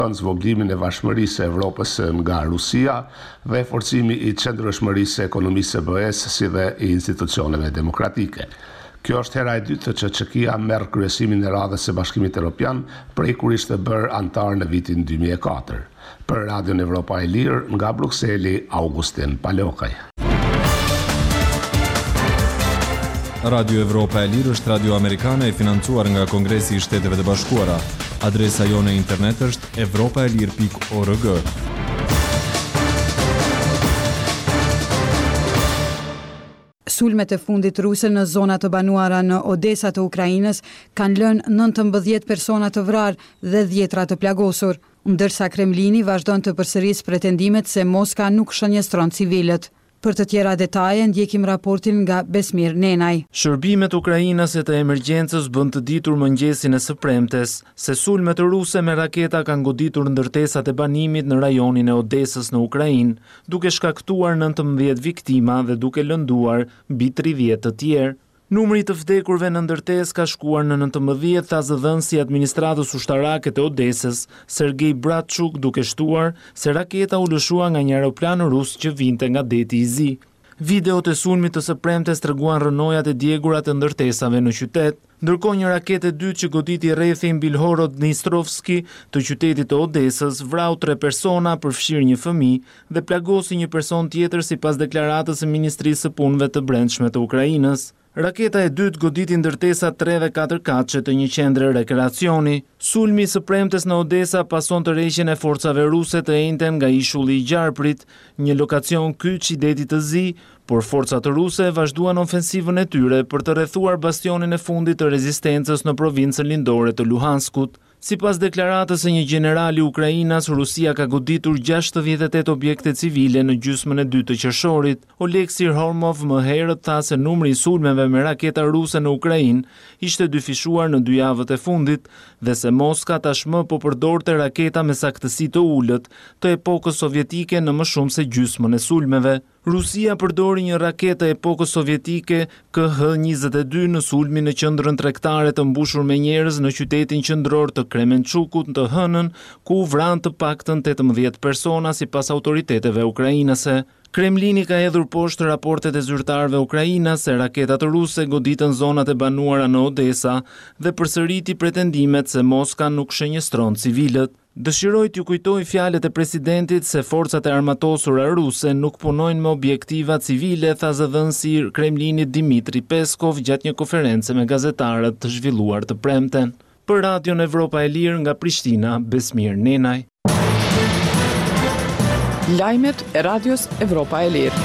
Zvoglimin e vashmërisë së Evropës nga Rusia dhe forcimi I qëndrueshmërisë së ekonomisë së BE-s si dhe I institucioneve demokratike. Kjo është hera e dytë që Çekia merr kryesimin e radhës së Bashkimit Evropian prej kur ishte bërë antar në vitin 2004. Për Radion Evropa e Lirë nga Brukseli, Augustin Palokaj. Radio Evropa e Lirë është radio amerikane e financuar nga Kongresi I Shteteve të Bashkuara. Adresa jone internet është evropaelir.org. Sulmet e fundit ruse në zonat të banuara në Odesa të Ukrainës kanë lënë 19 persona të vrarë dhe 10 të plagosur, ndërsa Kremlini vazhdon të përsërisë pretendimet se Moska nuk shënjestron civilët. Për të tjera detaje ndjekim raportin nga Besmir Nenaj. Shërbimet ukrainase të emergjencës bën të ditur mëngjesin e së premtes se sulmet ruse me raketa kanë goditur ndërtesat e banimit në rajonin e Odesës në Ukrainë, duke shkaktuar 19 viktima dhe duke lënduar mbi 30 të tjerë. Numri të vdekurve në ndërtesë ka shkuar në 19, tha zëdhënësi I administratës ushtarake të Odesës, Sergej Bratchuk, duke shtuar se raketa u lëshua nga një aeroplan rus që vinte nga deti I zi. Videot e sulmit të së premtes treguan rënojat e djegura të ndërtesave në qytet, ndërkohë një raketë e dytë që goditi rrethin Bilhorod-Dnistrovski të qytetit të Odesës vrau 3 persona, përfshirë një fëmijë dhe plagosi një person tjetër sipas deklaratës së Ministrisë së Punëve të Brendshme të Ukrainës. Raketa e dytë goditi ndërtesa 3 dhe 4 katëshe të një qendre rekreacioni. Sulmi së premtes në Odesa pason të rreshjen e forcave ruse të enjten nga ishulli I Gjarprit, një lokacion kyç I detit të zi, por forcat ruse vazhduan ofensivën e tyre për të rrethuar bastionin e fundit të rezistencës në provincën lindore të Luhanskut. Sipas deklaratës së një generali Ukrainas, Rusia ka goditur 68 objekte civile në gjysmën e dytë të qershorit. Oleksij Hormov më herët tha se numri I sulmeve me raketa ruse në Ukrainë ishte dyfishuar në 2 javët e fundit dhe se Moska tashmë po përdorte raketa me saktësi të ulët të epokës sovjetike në më shumë se gjysmën e sulmeve. Rusia përdori një raketë e epokës sovjetike KH-22 në sulmin në qendrën tregtare të mbushur me njerëz në qytetin qendror të Kremenchukut të hënën, ku u vran të paktën 18 persona sipas autoriteteve ukrainase. Kremlini ka hedhur poshtë raportet e zyrtarëve ukrainas se raketat ruse goditën zonat e banuara në Odesa dhe përsëriti pretendimet se Moska nuk shënjestron civilët. Dëshiroj t'ju kujtoj fjalët e presidentit se forcat e armatosura ruse nuk punojnë me objektiva civile, tha zëdhënësi I Kremlinit Dmitri Peskov gjatë një konference me gazetarët të zhvilluar të premten. Për Radion Evropa e Lirë nga Prishtina, Besmir Nenaj. Lajmet e Radios Evropa e Lirë.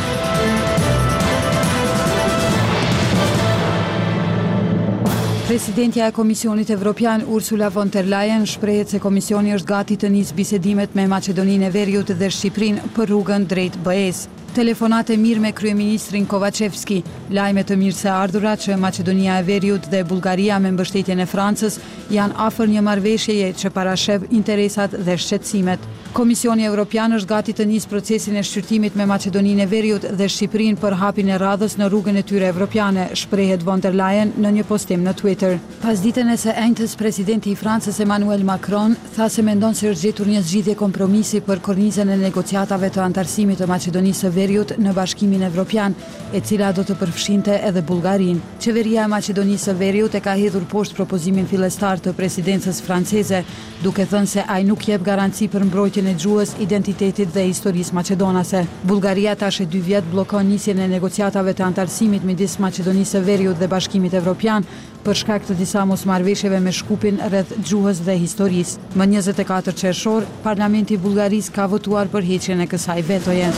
Presidentja e Komisionit Evropian Ursula von der Leyen shprehet se Komisioni është gati të nisë bisedimet me Maqedoninë e Veriut dhe Shqipërinë për rrugën drejt BE-s. Telefonate mirë me kryeministrin Kovacevski, lajme të mirë se ardhura që Maqedonia e Veriut dhe Bullgaria me mbështetjen e Francës janë afër një marrëveshjeje që parashef interesat dhe shqetësimet. Komisioni Evropian është gati të nisë procesin e shqyrtimit me Maqedoninë e Veriut dhe Shqipërinë për hapjen e radhës në rrugën e tyre evropiane, shprehet von der Leyen në një postim në Twitter. Pas ditën e së enjtës, presidenti I Francës Emmanuel Macron tha se mendon se është gjetur një zgjidhje kompromisi për kornizën e negociatave të antarësimit të Maqedonisë së Veriut në Bashkimin Evropian, e cila do të përfshinte edhe Bullgarinë. Qeveria e Maqedonisë së Veriut e ka hedhur poshtë propozimin fillestar të presidencës franceze, duke thënë se ai nuk jep garanci për mbrojtjen e gjuhës, identitetit dhe historisë maqedonase. Bullgaria tash e 2 vjet bllokon nisjen e negociatave të antarësimit midis Maqedonisë së Veriut dhe Bashkimit Evropian për shkak të disa mosmarrëveshjeve me Shkupin rreth gjuhës dhe historisë. Më 24 qershor, Parlamenti I Bullgarisë ka votuar për heqjen e kësaj vetoje.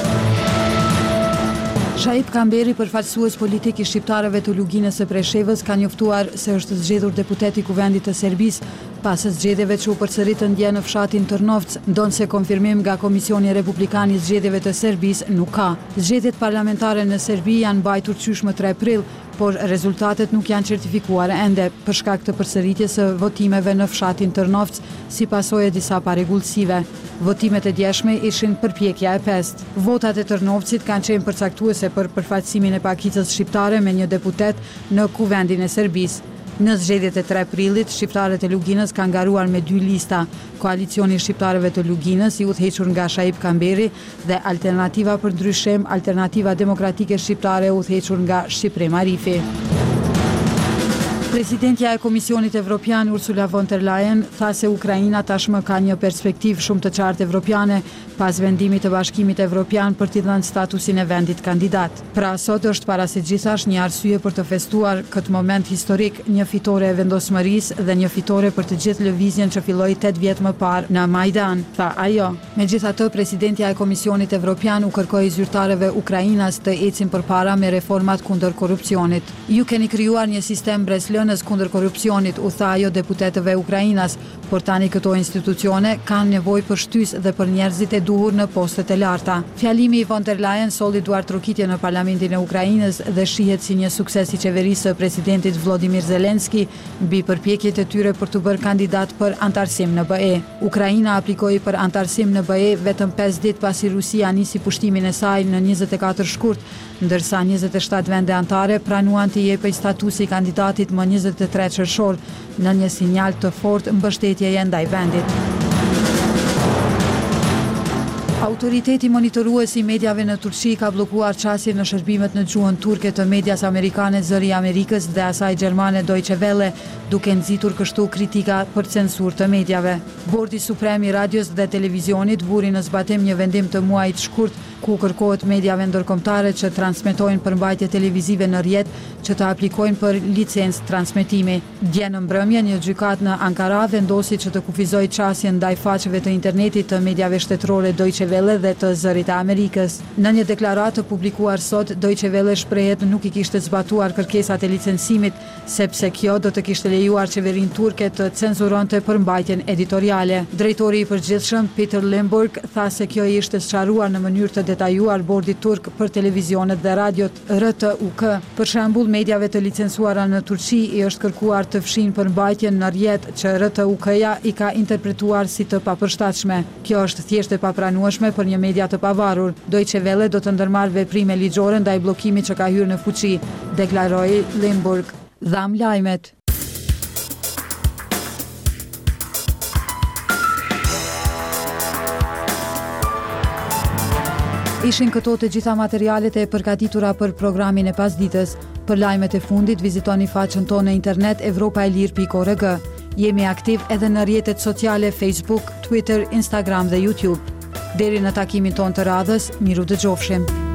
Shaip Kamberi, përfaqësues politik I shqiptarëve të Luginës së Preshevës, ka njoftuar se është zgjedhur deputet I Kuvendit të Serbisë pas zgjedhjeve që u përsëritën dje në fshatin Trnovc, ndonse konfirmim nga Komisioni Republikan I zgjedhjeve të Serbisë nuk ka. Zgjedhjet parlamentare në Serbi janë mbajtur qysh më 3 prill, por rezultatet nuk janë certifikuar ende për shkak të përsëritjes së votimeve në fshatin Trnovc si pasojë disa parregullsive. Votimet e djeshme ishin përpjekja e pestë. Votat e Trnovcit kanë qenë përcaktuese për përfaqësimin e pakicës shqiptare me një deputet në Kuvendin e Serbisë. Në zgjedhjet e 3 prillit, shqiptarët e Luginës kanë garuar me 2 lista, Koalicioni i Shqiptarëve të Luginës, i udhëhequr nga Shaib Kamberi, dhe Alternativa për Ndryshim, Alternativa Demokratike Shqiptare, udhëhequr nga Shqiprim Arifi. Presidentja e Komisionit Evropian Ursula von der Leyen tha se Ukraina tashmë ka një perspektivë shumë të qartë evropiane pas vendimit të Bashkimit Evropian për t'i dhënë statusin e vendit kandidat. Pra sot është para së gjithash një arsye për të festuar këtë moment historik, një fitore e vendosmërisë dhe një fitore për të gjithë lëvizjen që filloi 8 vjet më parë në Majdan, tha ajo. Megjithatë, presidentja e Komisionit Evropian u kërkoi zyrtarëve ukrainas të ecin përpara me reformat kundër korrupsionit. Ju keni krijuar një sistem breslënës kundër korrupsionit, u tha ajo deputetëve ukrainas, por tani këto institucione kanë nevojë për shtysë dhe për njerëzit e duhur në postet e larta. Fjalimi i von der Leyen solli duart trokitje në parlamentin e Ukrainës dhe shihet si një sukses i qeverisë së presidentit Volodymyr Zelensky mbi përpjekjet e tyre për të bërë kandidat për antarësim në BE. Ukraina aplikoi për antarësim në BE vetëm 5 ditë pasi Rusia nisi pushtimin e saj në 24 shkurt, ndërsa 27 vende antare pranuan të jepej statusi kandidatit më 23 qershor, në një sinjal të fortë mbështetjeje ndaj vendit. Autoriteti monitorues i mediave në Turqi ka bllokuar qasje në shërbimet në gjuhën turke të medias amerikane Zëri i Amerikës dhe asaj gjermane Deutsche Welle, duke nxitur kështu kritika për censurë të mediave. Bordi Suprem i Radios dhe Televizionit vuri në zbatim një vendim të muajit shkurt ku kërkohet mediave ndërkombëtare që transmetojnë përmbajtje televizive në rrjet që të aplikojnë për licencë transmetimi. Dje në mbrëmje, një gjykatë në Ankara vendosi që të kufizojë qasjen ndaj faqeve të internetit të mediave shtetërore Deutsche Welle dhe të Zërit të Amerikës. Në një deklaratë publikuar sot, Deutsche Welle shprehet nuk i kishte zbatuar kërkesat e licencimit, sepse kjo do të kishte lejuar qeverinë turke të cenzuronte përmbajtjen editoriale. Drejtori i përgjithshëm Peter Limburg tha se kjo ishte sqaruar në mënyrë të detajuar bordit turk për televizionet dhe radiot RTUK. Për shembull, mediave të licencuara në Turqi i është kërkuar të fshinë përmbajtjen në rrjet që RTUK-ja i ka interpretuar si të papërshtatshme. Kjo është thjesht e papranueshme për një media të pavarur. Deutsche Welle do të ndërmarrë veprime ligjore ndaj bllokimit që ka hyrë në fuqi, deklaroi Limburg. Dham lajmet. Ishin këto të gjitha materialet e përgatitura për programin e pasditës. Për lajmet e fundit, vizitoni faqen tonë në internet evropaelir.org. Jemi aktiv edhe në rrjetet sociale Facebook, Twitter, Instagram dhe YouTube. Deri në takimin tonë të radhës, miru dëgjofshim.